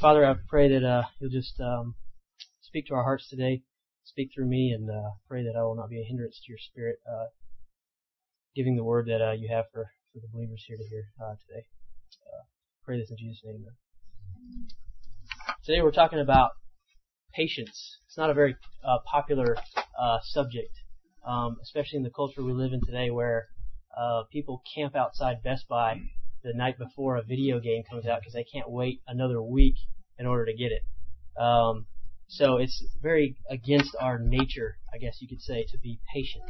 Father, I pray that you'll just speak to our hearts today, speak through me, and pray that I will not be a hindrance to your Spirit, giving the word that you have for the believers here to hear today. Pray this in Jesus' name. Amen. Today we're talking about patience. It's not a very popular subject, especially in the culture we live in today, where people camp outside Best Buy the night before a video game comes out because they can't wait another week in order to get it. So it's very against our nature, I guess you could say, to be patient.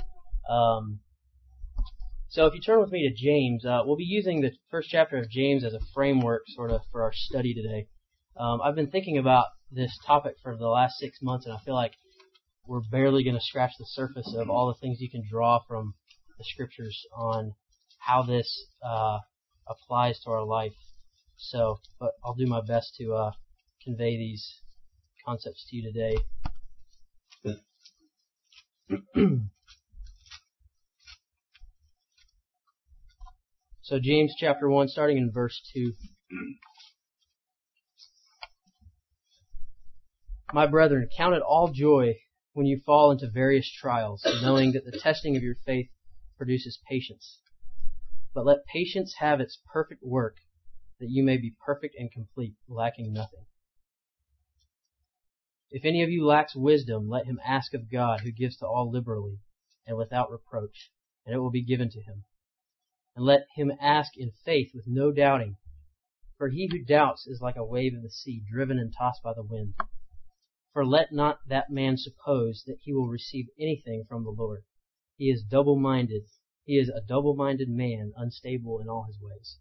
So if you turn with me to James, we'll be using the first chapter of James as a framework sort of for our study today. I've been thinking about this topic for the last 6 months, and I feel like we're barely going to scratch the surface of all the things you can draw from the scriptures on how this applies to our life. So, but I'll do my best to convey these concepts to you today. So James chapter 1, starting in verse 2. My brethren, count it all joy when you fall into various trials, knowing that the testing of your faith produces patience. But let patience have its perfect work, that you may be perfect and complete, lacking nothing. If any of you lacks wisdom, let him ask of God, who gives to all liberally and without reproach, and it will be given to him. And let him ask in faith with no doubting, for he who doubts is like a wave of the sea, driven and tossed by the wind. For let not that man suppose that he will receive anything from the Lord. He is double-minded. He is a double-minded man, unstable in all his ways.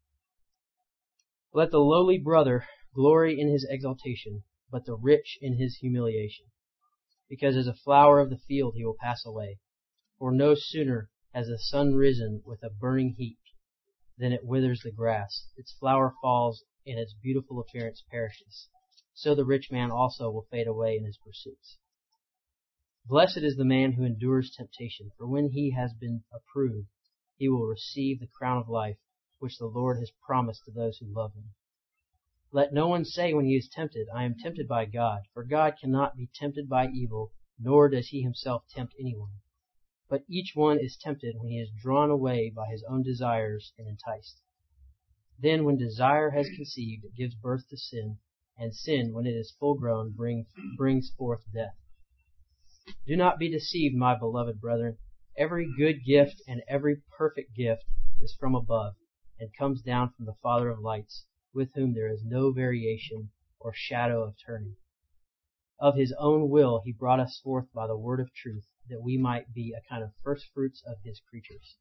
Let the lowly brother glory in his exaltation, but the rich in his humiliation. Because as a flower of the field he will pass away. For no sooner has the sun risen with a burning heat than it withers the grass. Its flower falls, and its beautiful appearance perishes. So the rich man also will fade away in his pursuits. Blessed is the man who endures temptation, for when he has been approved, he will receive the crown of life, which the Lord has promised to those who love him. Let no one say when he is tempted, I am tempted by God, for God cannot be tempted by evil, nor does he himself tempt anyone. But each one is tempted when he is drawn away by his own desires and enticed. Then when desire has conceived, it gives birth to sin, and sin, when it is full grown, brings forth death. Do not be deceived, my beloved brethren. Every good gift and every perfect gift is from above, and comes down from the Father of lights, with whom there is no variation or shadow of turning. Of his own will he brought us forth by the word of truth, that we might be a kind of first fruits of his creatures.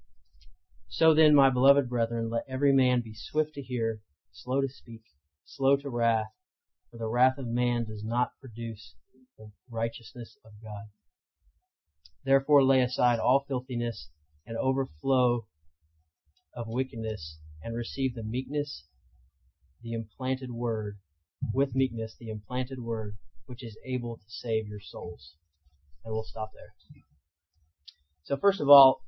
So then, my beloved brethren, let every man be swift to hear, slow to speak, slow to wrath, for the wrath of man does not produce the righteousness of God. Therefore lay aside all filthiness and overflow of wickedness, and receive the meekness, the implanted word, with meekness the implanted word, which is able to save your souls. And we'll stop there. So first of all,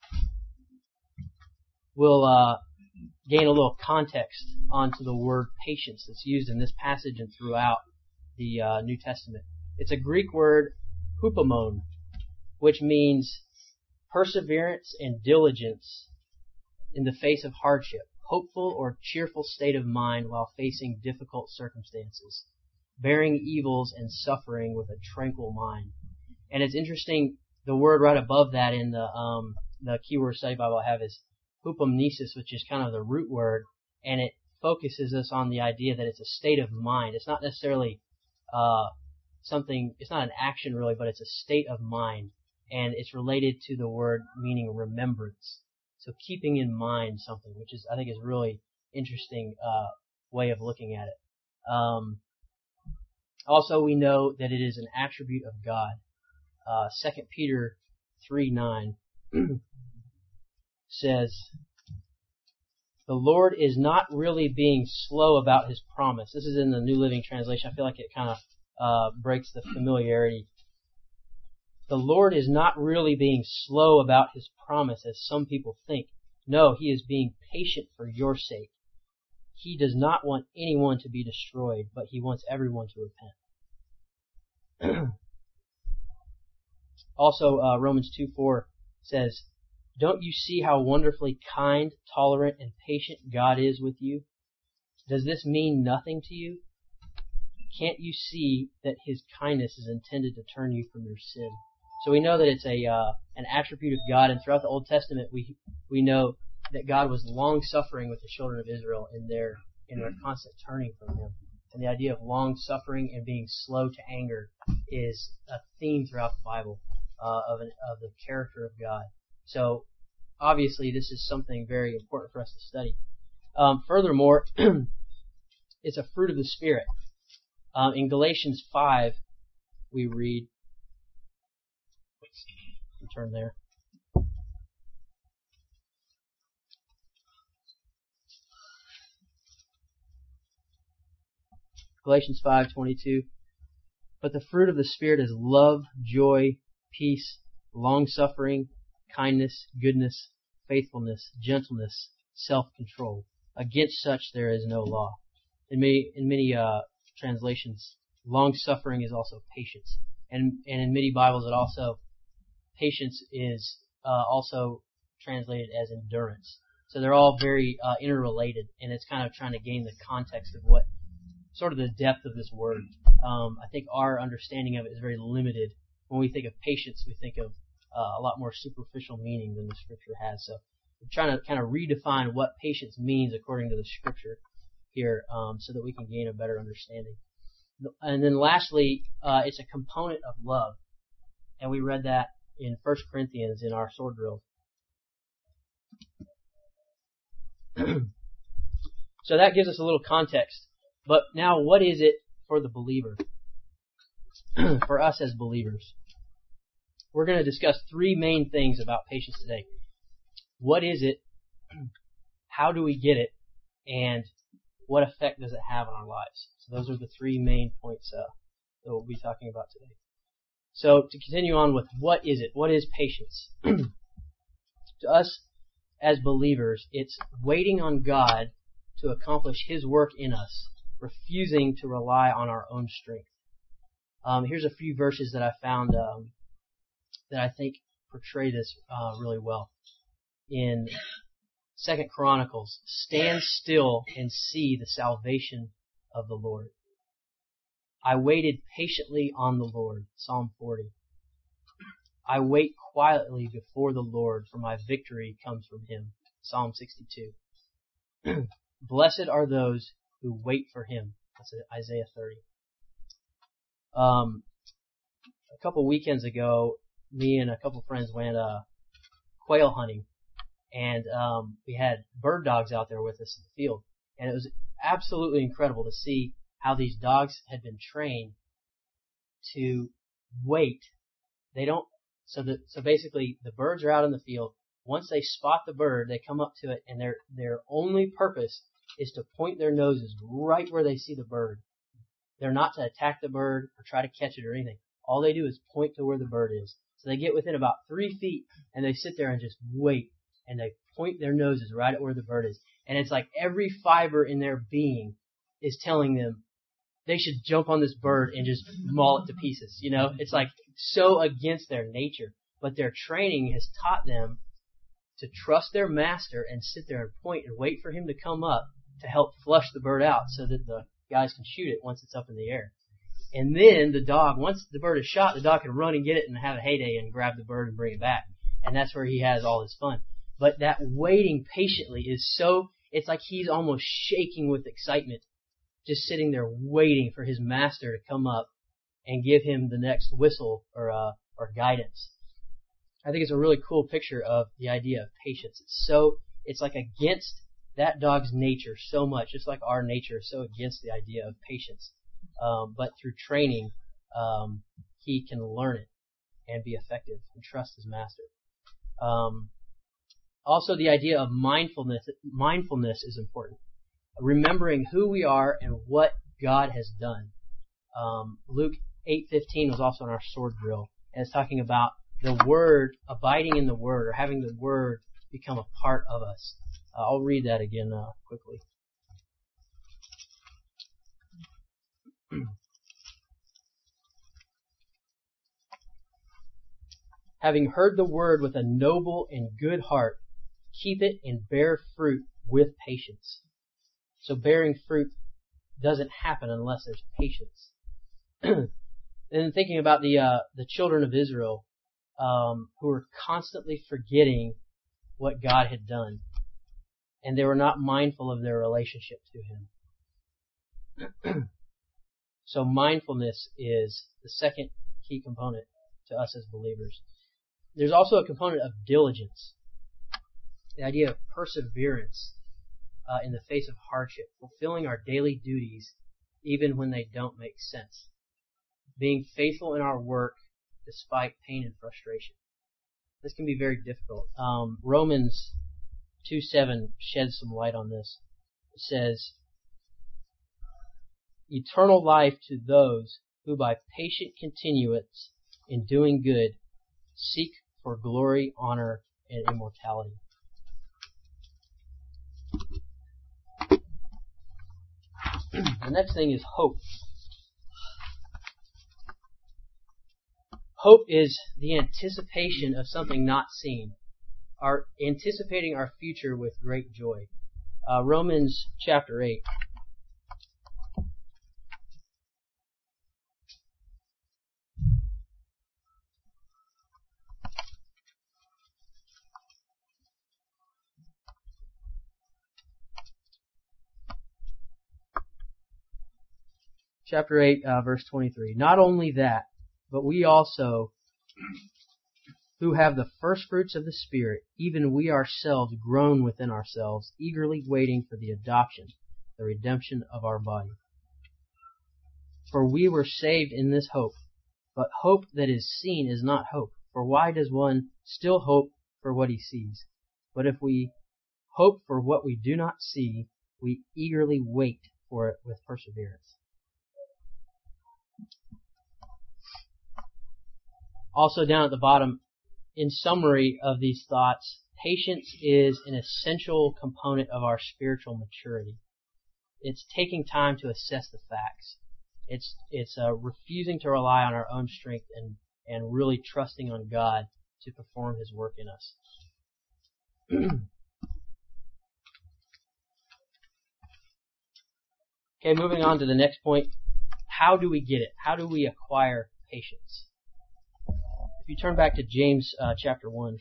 we'll gain a little context onto the word patience that's used in this passage and throughout the New Testament. It's a Greek word, hupomone, which means perseverance and diligence in the face of hardship, hopeful or cheerful state of mind while facing difficult circumstances, bearing evils and suffering with a tranquil mind. And it's interesting, the word right above that in the keyword study Bible I have is hupomnesis, which is kind of the root word, and it focuses us on the idea that it's a state of mind. It's not necessarily it's not an action really, but it's a state of mind. And it's related to the word meaning remembrance. So keeping in mind something, which is, I think, is really interesting way of looking at it. Also, we know that it is an attribute of God. 2 Peter 3:9 says, the Lord is not really being slow about his promise. This is in the New Living Translation. I feel like it kind of breaks the familiarity. The Lord is not really being slow about his promise, as some people think. No, he is being patient for your sake. He does not want anyone to be destroyed, but He wants everyone to repent. Also, Romans 2:4 says, "Don't you see how wonderfully kind, tolerant, and patient God is with you? Does this mean nothing to you? Can't you see that His kindness is intended to turn you from your sin?" So we know that it's an attribute of God, and throughout the Old Testament we know that God was long suffering with the children of Israel in their constant turning from Him. And the idea of long suffering and being slow to anger is a theme throughout the Bible of the character of God. So obviously this is something very important for us to study. Furthermore, it's a fruit of the Spirit. In Galatians 5, we read, turn there. Galatians 5:22. But the fruit of the Spirit is love, joy, peace, long-suffering, kindness, goodness, faithfulness, gentleness, self-control. Against such there is no law. In many translations, long-suffering is also patience. And in many Bibles it also, patience is also translated as endurance. So they're all very interrelated, and it's kind of trying to gain the context of what sort of the depth of this word. I think our understanding of it is very limited. When we think of patience, we think of a lot more superficial meaning than the Scripture has. So we're trying to kind of redefine what patience means according to the Scripture here, so that we can gain a better understanding. And then lastly, it's a component of love. And we read that in 1 Corinthians in our sword drill. So that gives us a little context. But now, what is it for the believer? For us as believers. We're going to discuss three main things about patience today. What is it? How do we get it? And what effect does it have on our lives? So those are the three main points that we'll be talking about today. So to continue on with what is it? What is patience? To us as believers, it's waiting on God to accomplish His work in us, refusing to rely on our own strength. Here's a few verses that I found that I think portray this really well. In 2 Chronicles, "Stand still and see the salvation of the Lord. I waited patiently on the Lord." Psalm 40. "I wait quietly before the Lord, for my victory comes from Him." Psalm 62. "Blessed are those who wait for Him." That's Isaiah 30. A couple weekends ago, me and a couple friends went quail hunting, and we had bird dogs out there with us in the field, and it was absolutely incredible to see how these dogs had been trained to wait. They don't. So basically, the birds are out in the field. Once they spot the bird, they come up to it, and their only purpose is to point their noses right where they see the bird. They're not to attack the bird or try to catch it or anything. All they do is point to where the bird is. So they get within about 3 feet, and they sit there and just wait, and they point their noses right at where the bird is. And it's like every fiber in their being is telling them they should jump on this bird and just maul it to pieces. You know, it's like so against their nature. But their training has taught them to trust their master and sit there and point and wait for him to come up to help flush the bird out so that the guys can shoot it once it's up in the air. And then the dog, once the bird is shot, the dog can run and get it and have a heyday and grab the bird and bring it back. And that's where he has all his fun. But that waiting patiently is so, it's like he's almost shaking with excitement, just sitting there waiting for his master to come up and give him the next whistle or guidance. I think it's a really cool picture of the idea of patience. It's like against that dog's nature so much, just like our nature is so against the idea of patience. But through training, he can learn it and be effective and trust his master. Also, the idea of mindfulness is important. Remembering who we are and what God has done. Luke 8:15 was also in our sword drill, and it's talking about the Word, abiding in the Word, or having the Word become a part of us. I'll read that again quickly. Having heard the word with a noble and good heart, keep it and bear fruit with patience. So bearing fruit doesn't happen unless there's patience. And thinking about the children of Israel, who were constantly forgetting what God had done, and they were not mindful of their relationship to Him. So mindfulness is the second key component to us as believers. There's also a component of diligence, the idea of perseverance in the face of hardship, fulfilling our daily duties even when they don't make sense, being faithful in our work despite pain and frustration. This can be very difficult. Romans 2:7 sheds some light on this. It says, eternal life to those who by patient continuance in doing good seek for glory, honor, and immortality. The next thing is hope. Hope is the anticipation of something not seen, anticipating our future with great joy. Romans chapter 8. Chapter 8, verse 23. Not only that, but we also, who have the first fruits of the Spirit, even we ourselves groan within ourselves, eagerly waiting for the adoption, the redemption of our body. For we were saved in this hope, but hope that is seen is not hope. For why does one still hope for what he sees? But if we hope for what we do not see, we eagerly wait for it with perseverance. Also down at the bottom, in summary of these thoughts, patience is an essential component of our spiritual maturity. It's taking time to assess the facts. It's refusing to rely on our own strength and really trusting on God to perform His work in us. Okay, moving on to the next point. How do we get it? How do we acquire patience? If you turn back to James chapter 1.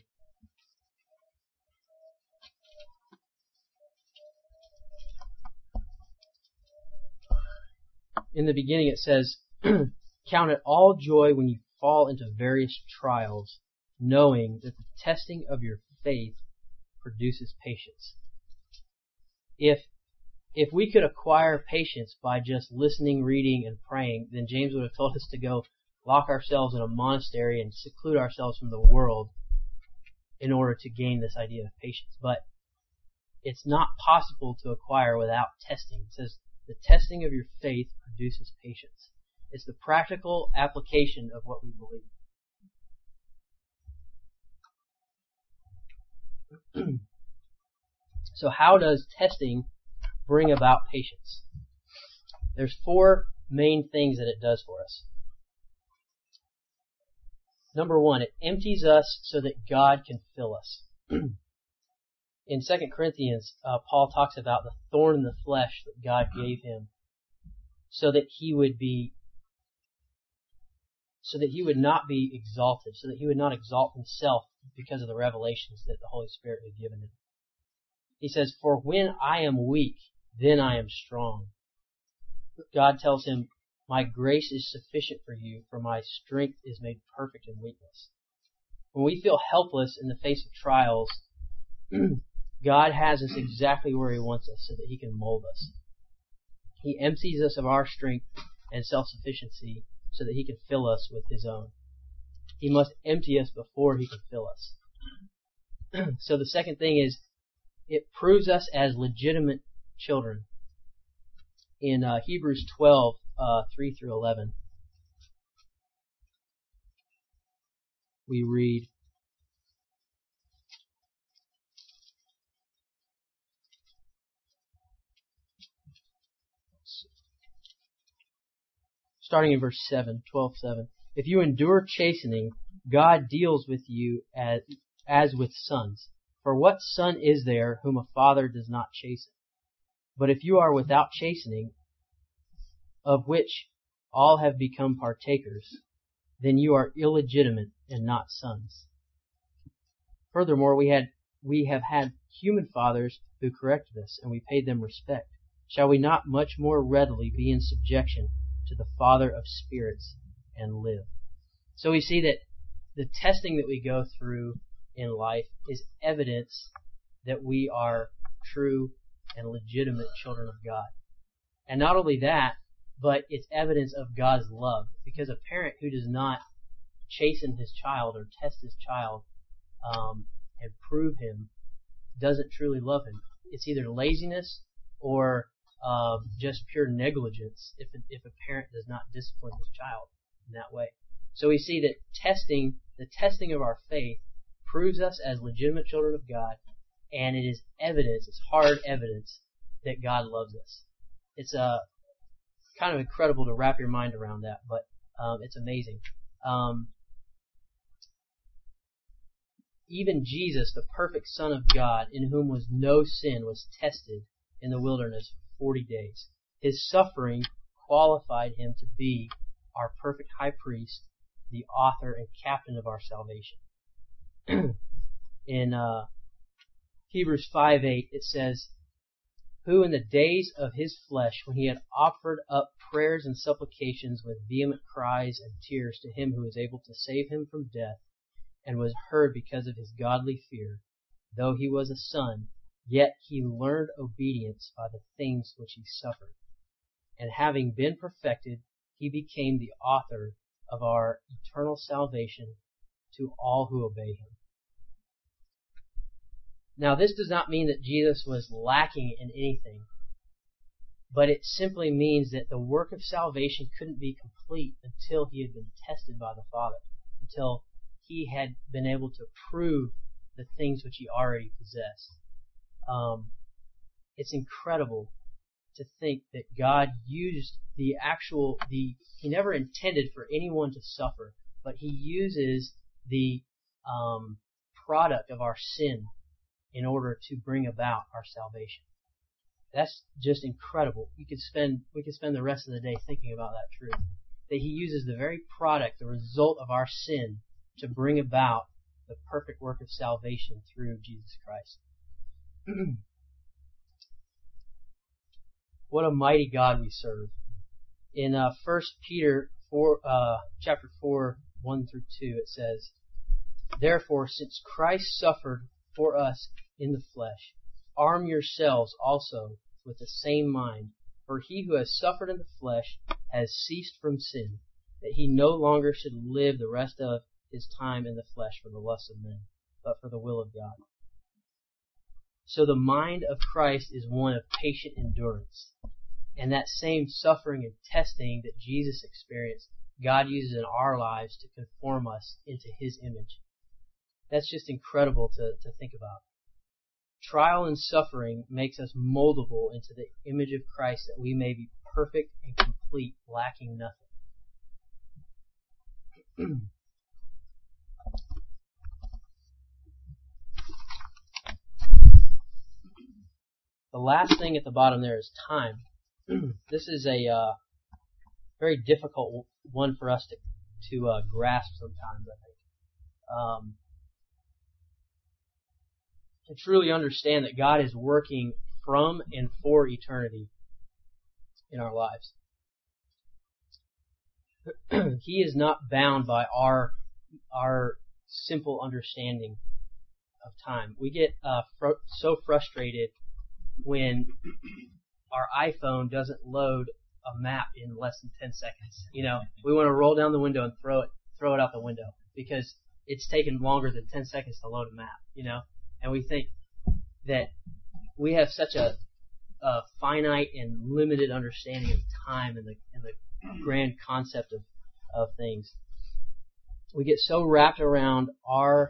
In the beginning it says, count it all joy when you fall into various trials, knowing that the testing of your faith produces patience. If we could acquire patience by just listening, reading, and praying, then James would have told us to go lock ourselves in a monastery and seclude ourselves from the world in order to gain this idea of patience. But it's not possible to acquire without testing. It says the testing of your faith produces patience. It's the practical application of what we believe. So how does testing bring about patience? There's 4 main things that it does for us. Number 1, it empties us so that God can fill us. In 2 Corinthians, Paul talks about the thorn in the flesh that God gave him so that he would not be exalted, so that he would not exalt himself because of the revelations that the Holy Spirit had given him. He says, for when I am weak, then I am strong. God tells him, my grace is sufficient for you, for my strength is made perfect in weakness. When we feel helpless in the face of trials, God has us exactly where He wants us so that He can mold us. He empties us of our strength and self-sufficiency so that He can fill us with His own. He must empty us before He can fill us. So the second thing is, it proves us as legitimate children. In Hebrews 12, 3 through 11, we read, starting in verse 7, 12:7. If you endure chastening, God deals with you as with sons. For what son is there whom a father does not chasten? But if you are without chastening, of which all have become partakers, then you are illegitimate and not sons. Furthermore, we have had human fathers who corrected us, and we paid them respect. Shall we not much more readily be in subjection to the Father of spirits and live? So we see that the testing that we go through in life is evidence that we are true and legitimate children of God. And not only that, but it's evidence of God's love, because a parent who does not chasten his child or test his child and prove him doesn't truly love him. It's either laziness or just pure negligence if a parent does not discipline his child in that way. So we see that the testing of our faith proves us as legitimate children of God, and it is evidence, it's hard evidence that God loves us. It's kind of incredible to wrap your mind around that, but it's amazing. Even Jesus, the perfect Son of God, in whom was no sin, was tested in the wilderness for 40 days. His suffering qualified him to be our perfect high priest, the author and captain of our salvation. In Hebrews 5:8 it says, who in the days of his flesh, when he had offered up prayers and supplications with vehement cries and tears to him who is able to save him from death, and was heard because of his godly fear, though he was a son, yet he learned obedience by the things which he suffered. And having been perfected, he became the author of our eternal salvation to all who obey him. Now, this does not mean that Jesus was lacking in anything, but it simply means that the work of salvation couldn't be complete until he had been tested by the Father, until he had been able to prove the things which he already possessed. It's incredible to think that God used he never intended for anyone to suffer, but he uses the product of our sin in order to bring about our salvation. That's just incredible. We could spend the rest of the day thinking about that truth. That he uses the very product, the result of our sin, to bring about the perfect work of salvation through Jesus Christ. What a mighty God we serve. In 1 Peter 4, chapter 4, 1 through 2, it says, therefore, since Christ suffered for us in the flesh, arm yourselves also with the same mind, for he who has suffered in the flesh has ceased from sin, that he no longer should live the rest of his time in the flesh for the lusts of men, but for the will of God. So the mind of Christ is one of patient endurance. And that same suffering and testing that Jesus experienced, God uses in our lives to conform us into his image. That's just incredible to think about. Trial and suffering makes us moldable into the image of Christ, that we may be perfect and complete, lacking nothing. The last thing at the bottom there is time. This is a very difficult one for us to grasp sometimes, I think. To truly understand that God is working from and for eternity in our lives. He is not bound by our simple understanding of time. We get so frustrated when our iPhone doesn't load a map in less than 10 seconds. We want to roll down the window and throw it out the window because it's taken longer than 10 seconds to load a map, And we think that we have such a finite and limited understanding of time and the grand concept of things. We get so wrapped around our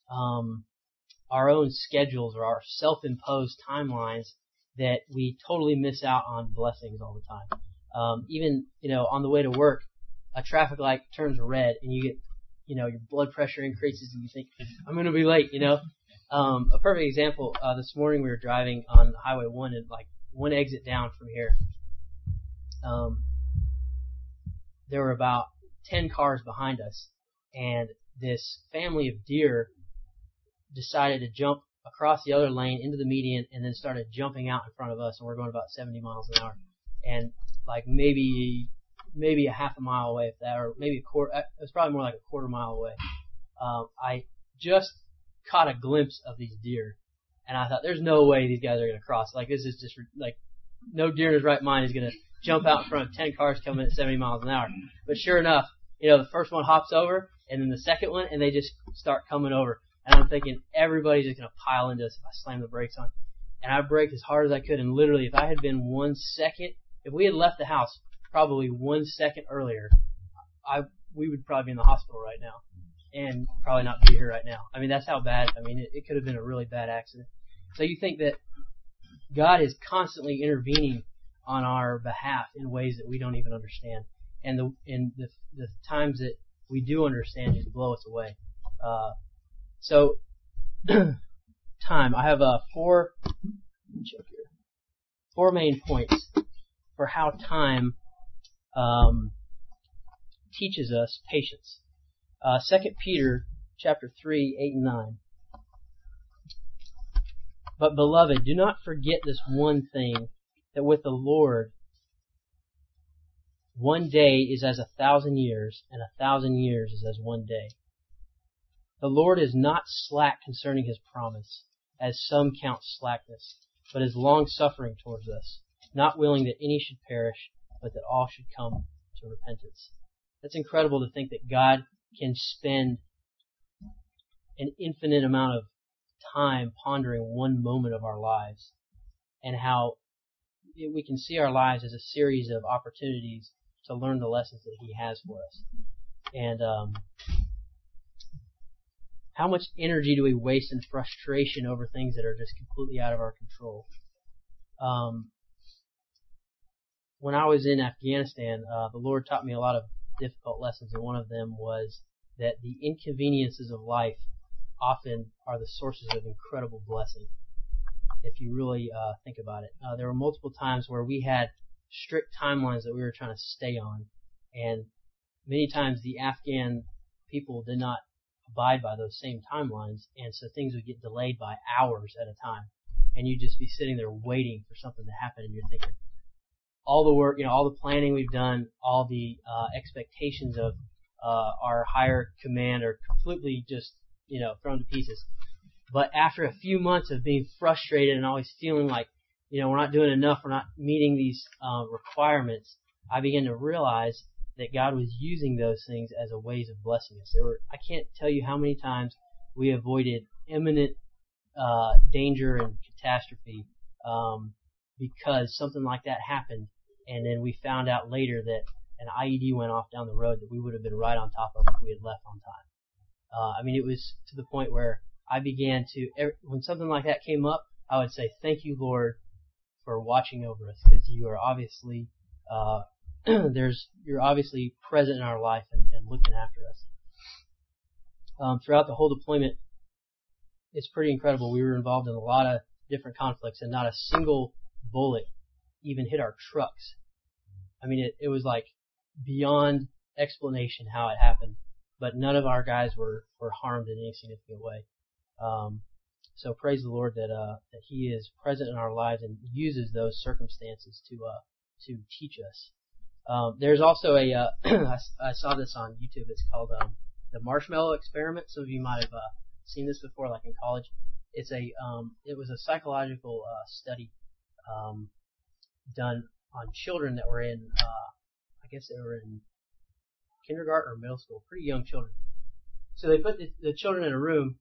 own schedules or our self-imposed timelines that we totally miss out on blessings all the time. Even on the way to work, a traffic light turns red and you get your blood pressure increases and you think, I'm going to be late, A perfect example, this morning we were driving on Highway 1 and like one exit down from here. There were about 10 cars behind us, and this family of deer decided to jump across the other lane into the median and then started jumping out in front of us, and we're going about 70 miles an hour. And like maybe a half a mile away, if that, or maybe a quarter, it was probably more like a quarter mile away. I just caught a glimpse of these deer, and I thought, there's no way these guys are going to cross. Like, this is just, like, no deer in his right mind is going to jump out in front of 10 cars coming at 70 miles an hour. But sure enough, the first one hops over, and then the second one, and they just start coming over. And I'm thinking, everybody's just going to pile into us if I slam the brakes on. And I braked as hard as I could, and literally, if I had been 1 second, if we had left the house probably 1 second earlier, we would probably be in the hospital right now, and probably not be here right now. I mean, that's how bad, it could have been a really bad accident. So you think that God is constantly intervening on our behalf in ways that we don't even understand. And the times that we do understand just blow us away. So, time. I have four main points for how time teaches us patience. 2 Peter chapter 3, 8 and 9. But beloved, do not forget this one thing, that with the Lord, 1 day is as 1,000 years, and 1,000 years is as 1 day. The Lord is not slack concerning His promise, as some count slackness, but is long-suffering towards us, not willing that any should perish, but that all should come to repentance. That's incredible to think that God can spend an infinite amount of time pondering one moment of our lives, and how we can see our lives as a series of opportunities to learn the lessons that He has for us. And how much energy do we waste in frustration over things that are just completely out of our control? When I was in Afghanistan, the Lord taught me a lot of difficult lessons, and one of them was that the inconveniences of life often are the sources of incredible blessing, if you really think about it. There were multiple times where we had strict timelines that we were trying to stay on, and many times the Afghan people did not abide by those same timelines, and so things would get delayed by hours at a time, and you'd just be sitting there waiting for something to happen, and you're thinking, all the work, all the planning we've done, all the expectations of our higher command are completely just, thrown to pieces. But after a few months of being frustrated and always feeling like, we're not doing enough, we're not meeting these requirements, I began to realize that God was using those things as a ways of blessing us. I can't tell you how many times we avoided imminent danger and catastrophe because something like that happened, and then we found out later that an IED went off down the road that we would have been right on top of if we had left on time. It was to the point where I began to, when something like that came up, I would say, thank you, Lord, for watching over us, because you are obviously, you're obviously present in our life and looking after us. Throughout the whole deployment, it's pretty incredible. We were involved in a lot of different conflicts, and not a single bullet even hit our trucks. It was like beyond explanation how it happened, but none of our guys were harmed in any significant way. So praise the Lord that He is present in our lives and uses those circumstances to teach us. There's also I saw this on YouTube. It's called the Marshmallow Experiment. Some of you might have seen this before, like in college. It was a psychological study done on children that were in, I guess they were in kindergarten or middle school, pretty young children. So they put the children in a room,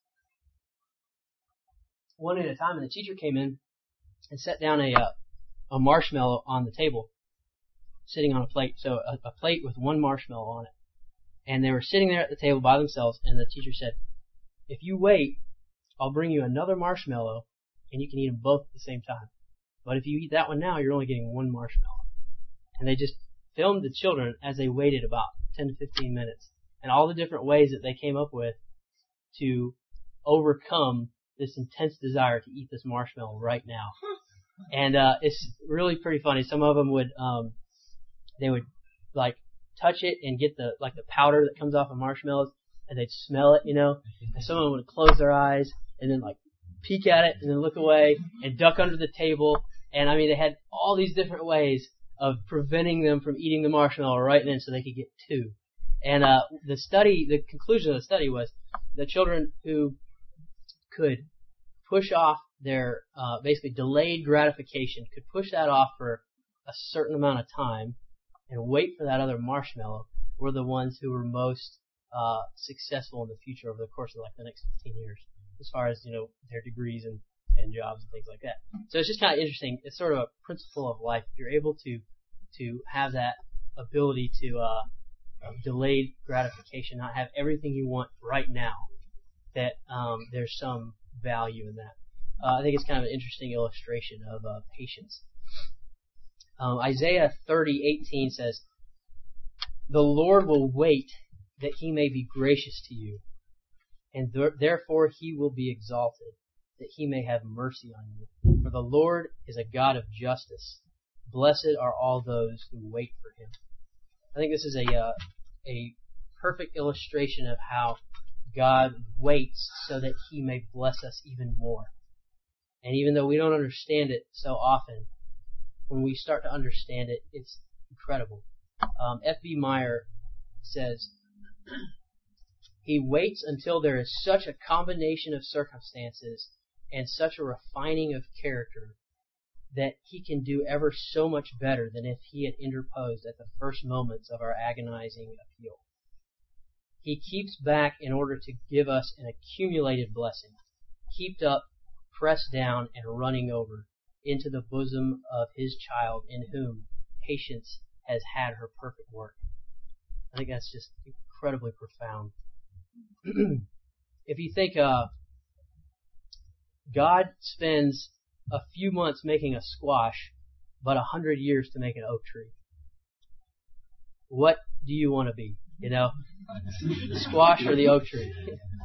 one at a time, and the teacher came in and set down a marshmallow on the table, sitting on a plate. So a plate with one marshmallow on it. And they were sitting there at the table by themselves, and the teacher said, if you wait, I'll bring you another marshmallow, and you can eat them both at the same time. But if you eat that one now, you're only getting one marshmallow. And they just filmed the children as they waited about 10 to 15 minutes. and all the different ways that they came up with to overcome this intense desire to eat this marshmallow right now. And it's really pretty funny. Some of them would they would like touch it and get the powder that comes off of marshmallows, and they'd smell it, and some of them would close their eyes and then like peek at it and then look away and duck under the table. And I mean, they had all these different ways of preventing them from eating the marshmallow right then so they could get two. And the conclusion of the study was the children who could push off their basically delayed gratification, could push that off for a certain amount of time and wait for that other marshmallow, were the ones who were most successful in the future over the course of like the next 15 years, as far as their degrees and jobs and things like that. So it's just kind of interesting. It's sort of a principle of life. If you're able to have that ability to delayed gratification, not have everything you want right now, that there's some value in that. I think it's kind of an interesting illustration of patience. Isaiah 30:18 says, "The Lord will wait that he may be gracious to you, and therefore he will be exalted, that he may have mercy on you. For the Lord is a God of justice. Blessed are all those who wait for him." I think this is a perfect illustration of how God waits so that he may bless us even more. And even though we don't understand it so often, when we start to understand it, it's incredible. F.B. Meyer says, "He waits until there is such a combination of circumstances and such a refining of character that he can do ever so much better than if he had interposed at the first moments of our agonizing appeal. He keeps back in order to give us an accumulated blessing, heaped up, pressed down, and running over into the bosom of his child in whom patience has had her perfect work." I think that's just incredibly profound. If you think God spends a few months making a squash, but 100 years to make an oak tree, what do you want to be? The squash or the oak tree?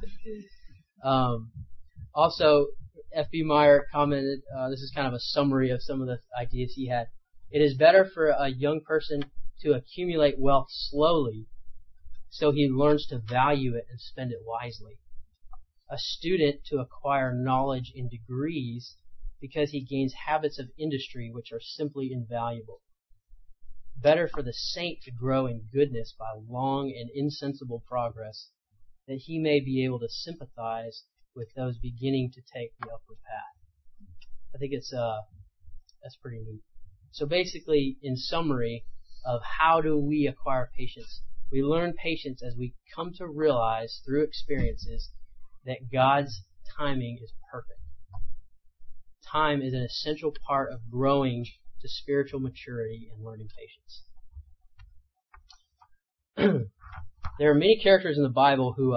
Also, F.B. Meyer commented, this is kind of a summary of some of the ideas he had. "It is better for a young person to accumulate wealth slowly so he learns to value it and spend it wisely. A student to acquire knowledge in degrees because he gains habits of industry which are simply invaluable. Better for the saint to grow in goodness by long and insensible progress, that he may be able to sympathize with those beginning to take the upward path." I think that's pretty neat. So basically, in summary of how do we acquire patience, we learn patience as we come to realize through experiences that God's timing is perfect. Time is an essential part of growing to spiritual maturity and learning patience. There are many characters in the Bible who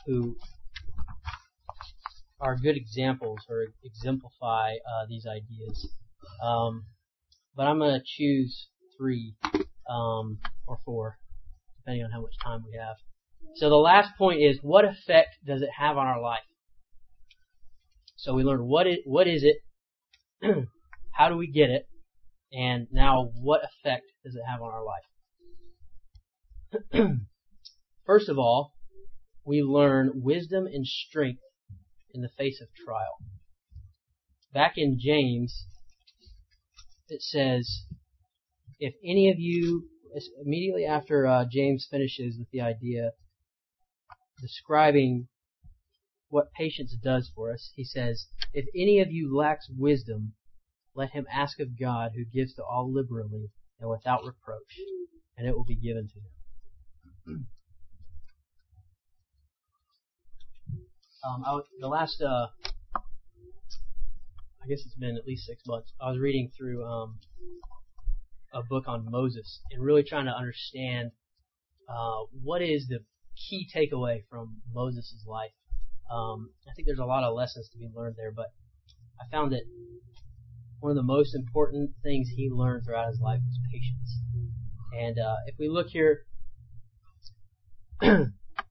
are good examples or exemplify these ideas. But I'm going to choose 3 or 4, depending on how much time we have. So the last point is, what effect does it have on our life? So we learned what is it, how do we get it, and now what effect does it have on our life? First of all, we learn wisdom and strength in the face of trial. Back in James, it says, if any of you, immediately after James finishes with the idea describing what patience does for us, he says, if any of you lacks wisdom, let him ask of God, who gives to all liberally and without reproach, and it will be given to him. The last, I guess it's been at least 6 months, I was reading through a book on Moses and really trying to understand what is the key takeaway from Moses' life. I think there's a lot of lessons to be learned there, but I found that one of the most important things he learned throughout his life was patience. And if we look here,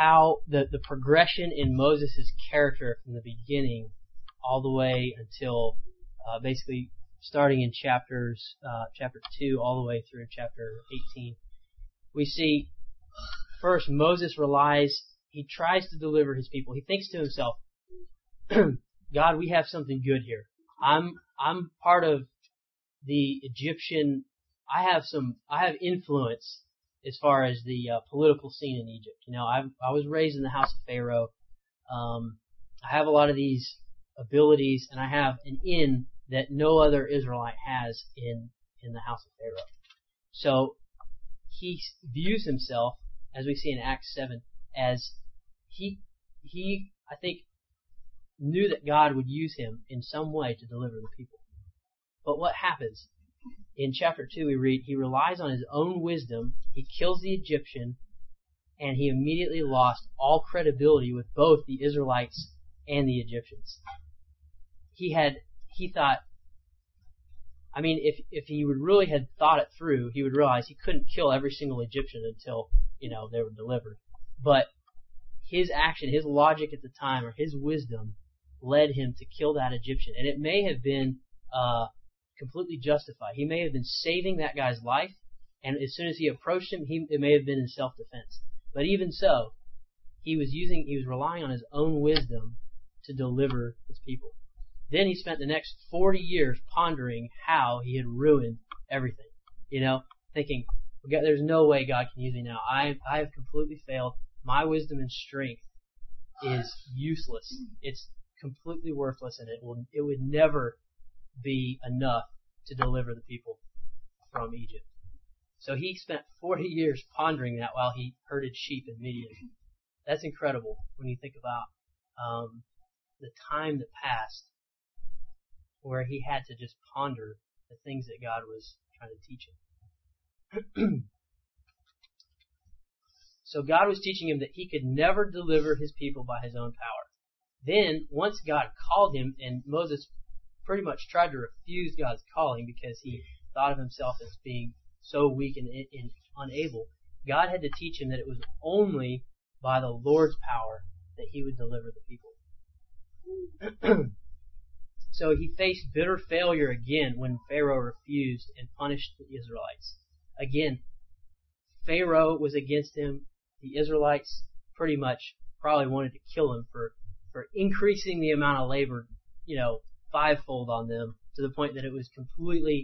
how the progression in Moses' character from the beginning all the way until basically starting in chapter 2 all the way through chapter 18. We see first Moses he tries to deliver his people. He thinks to himself, God, we have something good here. I'm part of the Egyptian. I have influence as far as the political scene in Egypt. I was raised in the house of Pharaoh. I have a lot of these abilities, and I have an in that no other Israelite has in the house of Pharaoh. So he views himself, as we see in Acts 7, as he I think knew that God would use him in some way to deliver the people. But what happens? In chapter 2 we read, he relies on his own wisdom, he kills the Egyptian, and he immediately lost all credibility with both the Israelites and the Egyptians. He thought, if he would really had thought it through, he would realize he couldn't kill every single Egyptian until, they were delivered. But his action, his logic at the time, or his wisdom, led him to kill that Egyptian. And it may have been completely justified. He may have been saving that guy's life, and as soon as he approached him, it may have been in self-defense. But even so, he was relying on his own wisdom to deliver his people. Then he spent the next 40 years pondering how he had ruined everything. Thinking, there's no way God can use me now. I have completely failed. My wisdom and strength is useless. It's completely worthless, and it would never be enough to deliver the people from Egypt. So he spent 40 years pondering that while he herded sheep in Midian. That's incredible when you think about the time that passed where he had to just ponder the things that God was trying to teach him. So God was teaching him that he could never deliver his people by his own power. Then, once God called him, and Moses pretty much tried to refuse God's calling because he thought of himself as being so weak and unable, God had to teach him that it was only by the Lord's power that he would deliver the people. So he faced bitter failure again when Pharaoh refused and punished the Israelites. Again, Pharaoh was against him. The Israelites pretty much probably wanted to kill him for increasing the amount of labor, fivefold on them to the point that it was completely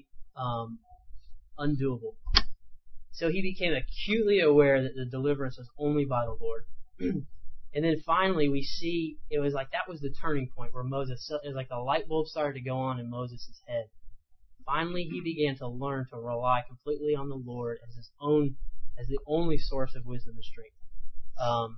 undoable. So he became acutely aware that the deliverance was only by the Lord. And then finally we see it was like that was the turning point where it was like the light bulb started to go on in Moses' head. Finally he began to learn to rely completely on the Lord as the only source of wisdom and strength.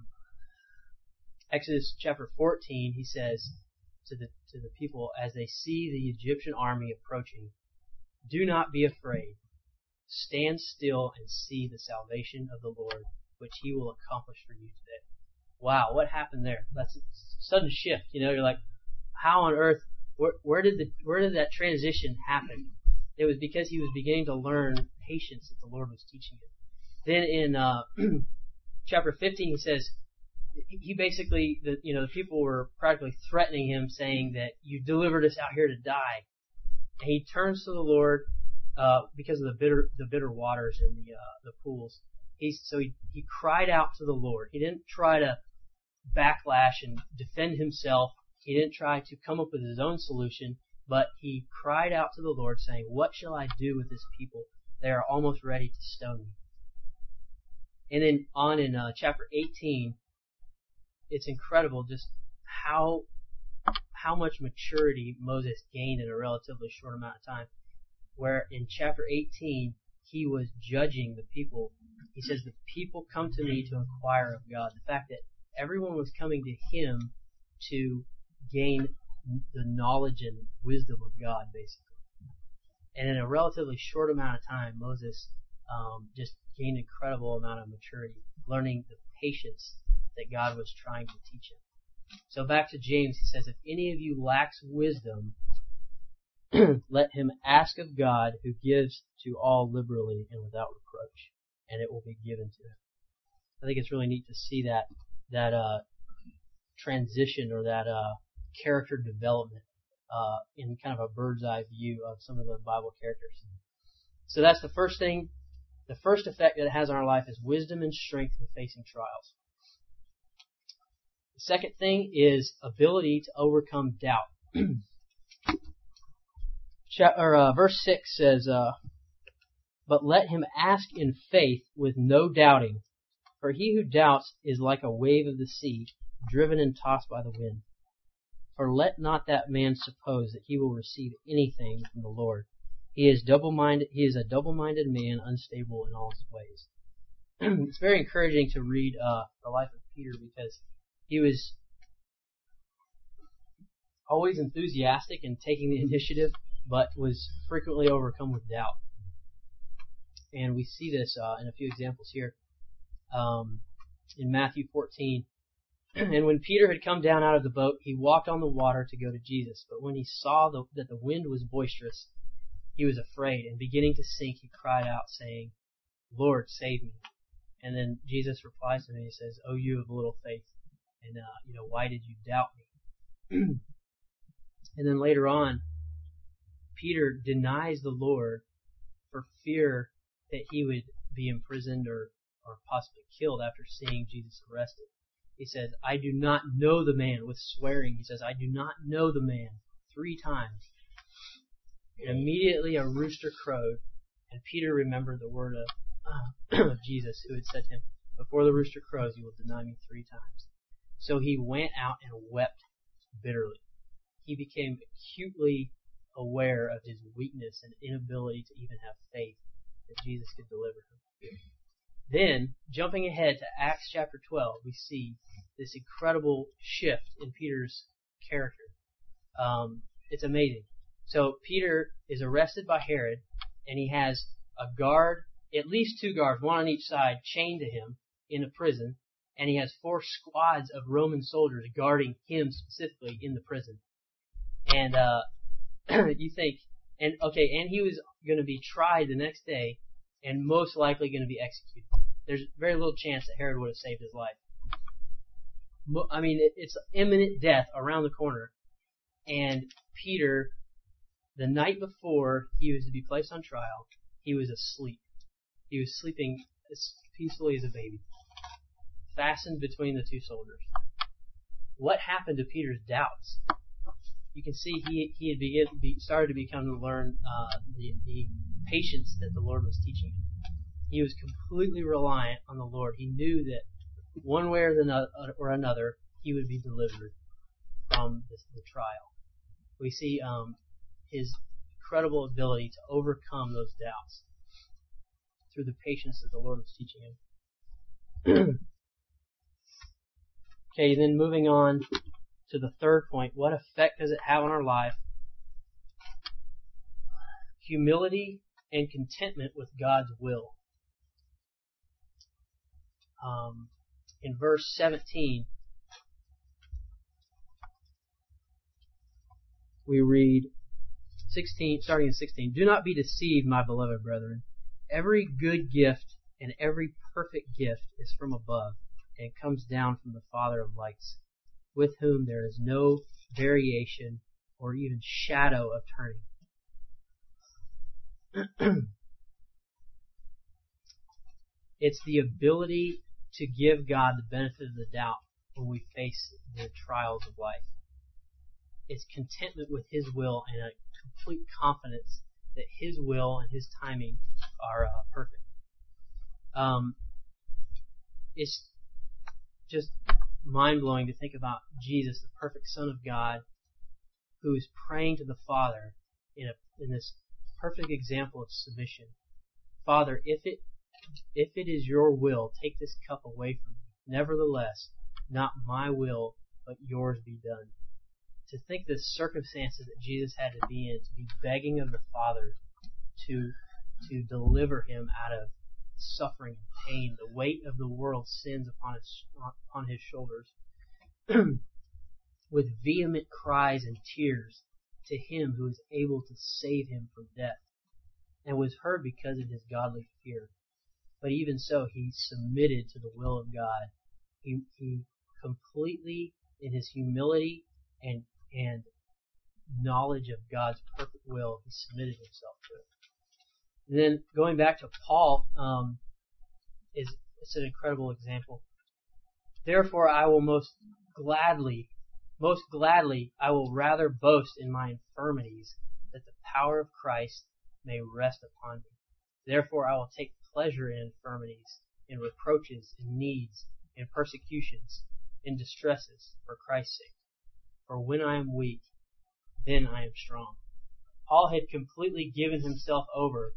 Exodus chapter 14, he says to the people as they see the Egyptian army approaching, "Do not be afraid. Stand still and see the salvation of the Lord, which he will accomplish for you today." Wow, what happened there? That's a sudden shift. You're like, how on earth? Where did that transition happen? It was because he was beginning to learn patience that the Lord was teaching him. Then in chapter 15, he says he basically the people were practically threatening him, saying that you delivered us out here to die. And he turns to the Lord because of the bitter waters in the pools. He cried out to the Lord. He didn't try to backlash and defend himself. He didn't try to come up with his own solution, but he cried out to the Lord, saying, "What shall I do with this people? They are almost ready to stone me." And then on in chapter 18, it's incredible just how much maturity Moses gained in a relatively short amount of time. Where in chapter 18, he was judging the people. He says, "The people come to me to inquire of God." The fact that everyone was coming to him to gain the knowledge and wisdom of God, basically. And in a relatively short amount of time, Moses just gained an incredible amount of maturity, learning the patience that God was trying to teach him. So back to James, he says, "If any of you lacks wisdom, let him ask of God, who gives to all liberally and without reproach, and it will be given to him." I think it's really neat to see that that transition or that character development in kind of a bird's eye view of some of the Bible characters. So that's the first thing. The first effect that it has on our life is wisdom and strength in facing trials. The second thing is ability to overcome doubt. Verse 6 says, "But let him ask in faith with no doubting, for he who doubts is like a wave of the sea, driven and tossed by the wind. For let not that man suppose that he will receive anything from the Lord. He is double-minded. He is a double-minded man, unstable in all his ways." It's very encouraging to read the life of Peter because he was always enthusiastic in taking the initiative, but was frequently overcome with doubt. And we see this in a few examples here. In Matthew 14, "And when Peter had come down out of the boat, he walked on the water to go to Jesus. But when he saw that the wind was boisterous, he was afraid, and beginning to sink, he cried out, saying, 'Lord, save me.' And then Jesus replies to him and he says, 'Oh, you of little faith, and why did you doubt me?'" And then later on, Peter denies the Lord for fear that he would be imprisoned or possibly killed after seeing Jesus arrested. He says, "I do not know the man," with swearing. He says, "I do not know the man," 3 times. And immediately a rooster crowed, and Peter remembered the word of Jesus, who had said to him, "Before the rooster crows, you will deny me 3 times." So he went out and wept bitterly. He became acutely aware of his weakness and inability to even have faith that Jesus could deliver him. Then, jumping ahead to Acts chapter 12, we see this incredible shift in Peter's character. It's amazing. So Peter is arrested by Herod, and he has a guard, at least 2 guards, one on each side, chained to him in a prison, and he has 4 squads of Roman soldiers guarding him specifically in the prison. And you think, and he was going to be tried the next day, and most likely going to be executed. There's very little chance that Herod would have saved his life. I mean, it's imminent death around the corner. And Peter, the night before he was to be placed on trial, he was asleep. He was sleeping as peacefully as a baby, fastened between the 2 soldiers. What happened to Peter's doubts? You can see he had started to become to learn the patience that the Lord was teaching him. He was completely reliant on the Lord. He knew that one way or another he would be delivered from the trial. We see his incredible ability to overcome those doubts through the patience that the Lord was teaching him. Okay, then moving on to the third point. What effect does it have on our life? Humility and contentment with God's will. In verse 17, we read, starting in 16, "Do not be deceived, my beloved brethren. Every good gift and every perfect gift is from above, and comes down from the Father of lights, with whom there is no variation or even shadow of turning." It's the ability to give God the benefit of the doubt when we face the trials of life. It's contentment with His will and a complete confidence that His will and His timing are perfect. It's just mind-blowing to think about Jesus, the perfect Son of God, who is praying to the Father in this perfect example of submission. "Father, if it is your will, take this cup away from me. Nevertheless, not my will, but yours be done." To think the circumstances that Jesus had to be in, to be begging of the Father to deliver him out of suffering and pain, the weight of the world's sins upon his shoulders, with vehement cries and tears to him who is able to save him from death, and was heard because of his godly fear. But even so, he submitted to the will of God. He completely in his humility and knowledge of God's perfect will, he submitted himself to it. And then going back to Paul, it's an incredible example. Therefore, I will most gladly, I will rather boast in my infirmities, that the power of Christ may rest upon me. Therefore, I will take pleasure in infirmities, in reproaches, in needs, in persecutions, in distresses, for Christ's sake. For when I am weak, then I am strong. Paul had completely given himself over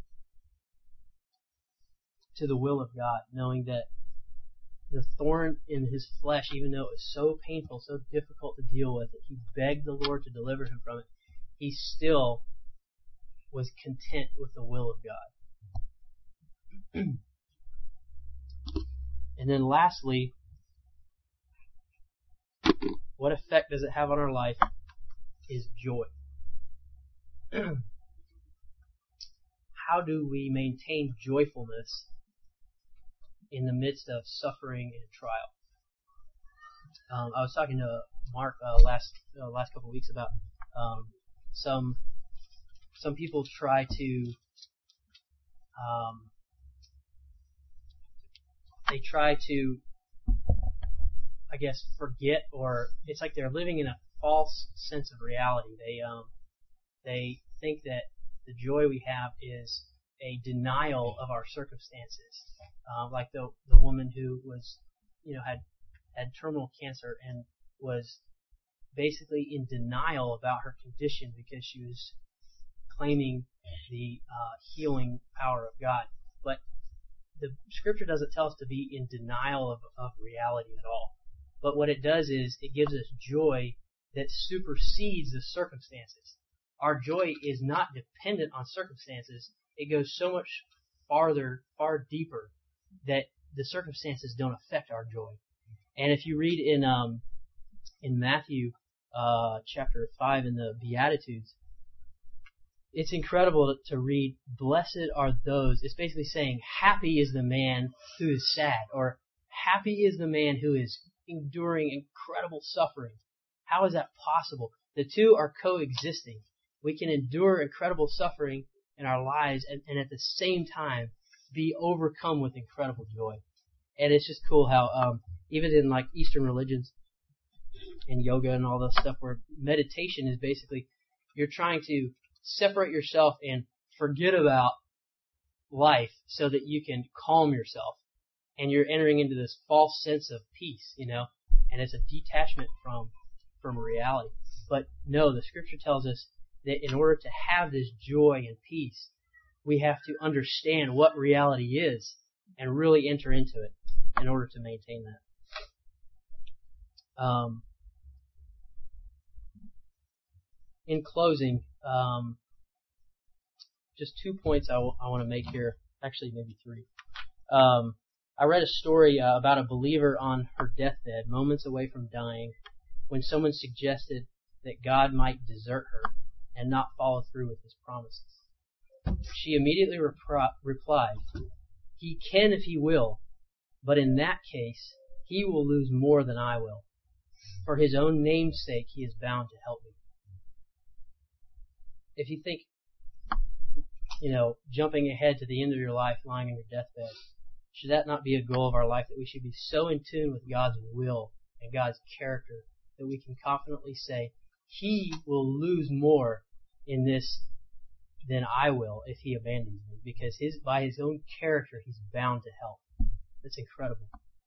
to the will of God, knowing that the thorn in his flesh, even though it was so painful, so difficult to deal with, that he begged the Lord to deliver him from it, he still was content with the will of God. And then lastly, what effect does it have on our life is joy. How do we maintain joyfulness in the midst of suffering and trial? I was talking to Mark last couple of weeks about some people try to I guess forget, or it's like they're living in a false sense of reality. They think that the joy we have is a denial of our circumstances, like the woman who was, had terminal cancer and was basically in denial about her condition because she was claiming the healing power of God. But the Scripture doesn't tell us to be in denial of reality at all. But what it does is it gives us joy that supersedes the circumstances. Our joy is not dependent on circumstances. It goes so much far deeper, that the circumstances don't affect our joy. And if you read in Matthew chapter 5 in the Beatitudes, it's incredible to read, blessed are those. It's basically saying, happy is the man who is sad, or happy is the man who is enduring incredible suffering. How is that possible? The two are coexisting. We can endure incredible suffering in our lives and at the same time be overcome with incredible joy. And it's just cool how even in like Eastern religions and yoga and all this stuff, where meditation is basically you're trying to separate yourself and forget about life so that you can calm yourself. And you're entering into this false sense of peace, and it's a detachment from reality. But no, the Scripture tells us that in order to have this joy and peace, we have to understand what reality is and really enter into it in order to maintain that. In closing, just 2 points I want to make here. Actually, maybe 3. I read a story about a believer on her deathbed, moments away from dying, when someone suggested that God might desert her and not follow through with His promises. She immediately replied, "He can if He will, but in that case, He will lose more than I will. For His own name's sake, He is bound to help me." If you think, jumping ahead to the end of your life, lying on your deathbed, should that not be a goal of our life, that we should be so in tune with God's will and God's character that we can confidently say, He will lose more in this than I will if He abandons me, because by His own character, He's bound to help. That's incredible.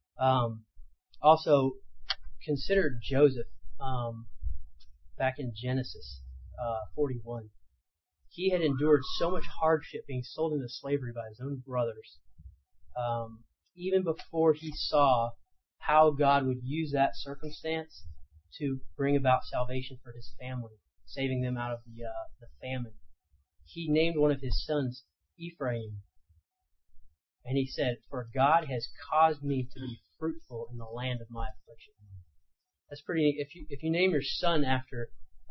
Also, consider Joseph back in Genesis 41. He had endured so much hardship being sold into slavery by his own brothers. Even before he saw how God would use that circumstance to bring about salvation for his family, saving them out of the famine, he named one of his sons Ephraim. And he said, "For God has caused me to be fruitful in the land of my affliction." That's pretty neat. If you name your son after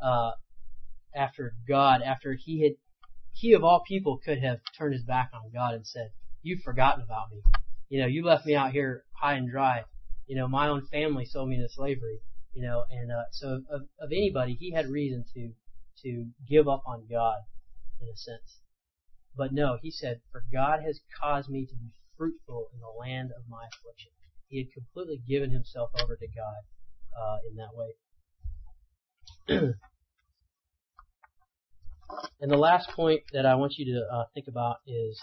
God, after he of all people could have turned his back on God and said, "You've forgotten about me. You left me out here high and dry. my own family sold me into slavery, and so of anybody, he had reason to give up on God in a sense. But no, he said, for God has caused me to be fruitful in the land of my affliction. He had completely given himself over to God in that way. And the last point that I want you to think about is,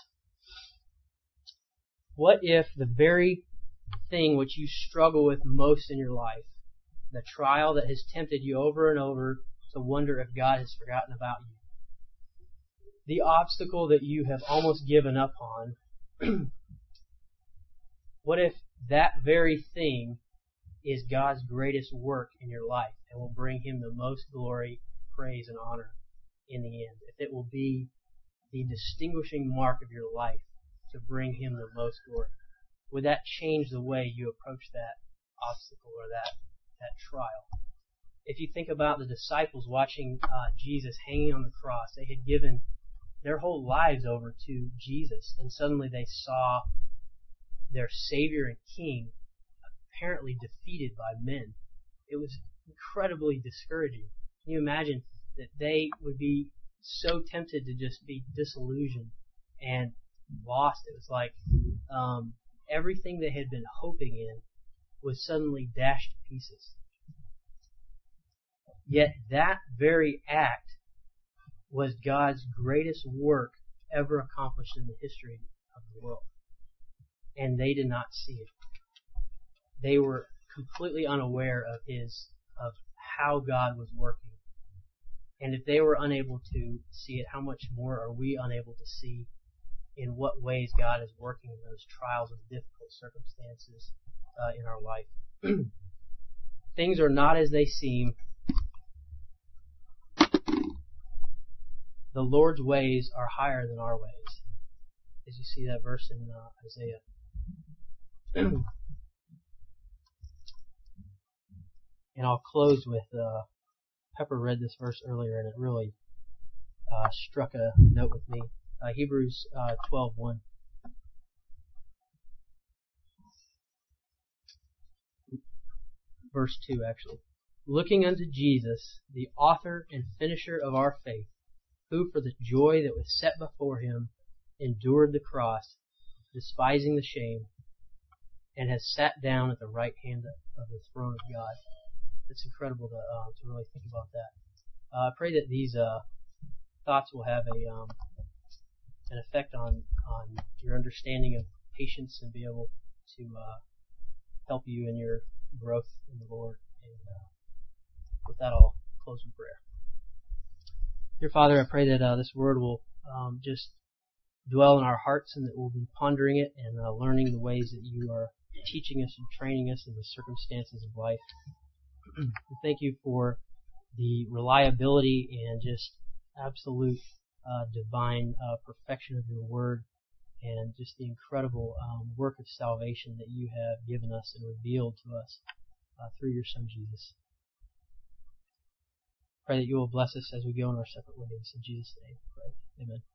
what if the very thing which you struggle with most in your life, the trial that has tempted you over and over to wonder if God has forgotten about you, the obstacle that you have almost given up on, what if that very thing is God's greatest work in your life and will bring Him the most glory, praise, and honor in the end? If it will be the distinguishing mark of your life to bring Him the most glory, would that change the way you approach that obstacle or that trial? If you think about the disciples watching Jesus hanging on the cross, they had given their whole lives over to Jesus, and suddenly they saw their Savior and King apparently defeated by men. It was incredibly discouraging. Can you imagine that they would be so tempted to just be disillusioned and lost? It was like everything they had been hoping in was suddenly dashed to pieces. Yet that very act was God's greatest work ever accomplished in the history of the world. And they did not see it. They were completely unaware of how God was working. And if they were unable to see it, how much more are we unable to see in what ways God is working in those trials of difficult circumstances in our life? Things are not as they seem. The Lord's ways are higher than our ways. As you see that verse in Isaiah. And I'll close with, Pepper read this verse earlier and it really struck a note with me. Hebrews 12:1. Verse 2 actually. Looking unto Jesus, the author and finisher of our faith, who for the joy that was set before him endured the cross, despising the shame, and has sat down at the right hand of the throne of God. It's incredible to really think about that. I pray that these thoughts will have an effect on your understanding of patience and be able to help you in your growth in the Lord. And with that, I'll close in prayer. Dear Father, I pray that this word will just dwell in our hearts and that we'll be pondering it and learning the ways that you are teaching us and training us in the circumstances of life. We thank you for the reliability and just absolute divine perfection of your word and just the incredible work of salvation that you have given us and revealed to us through your Son Jesus. Pray that you will bless us as we go in our separate ways. In Jesus' name, pray. Amen.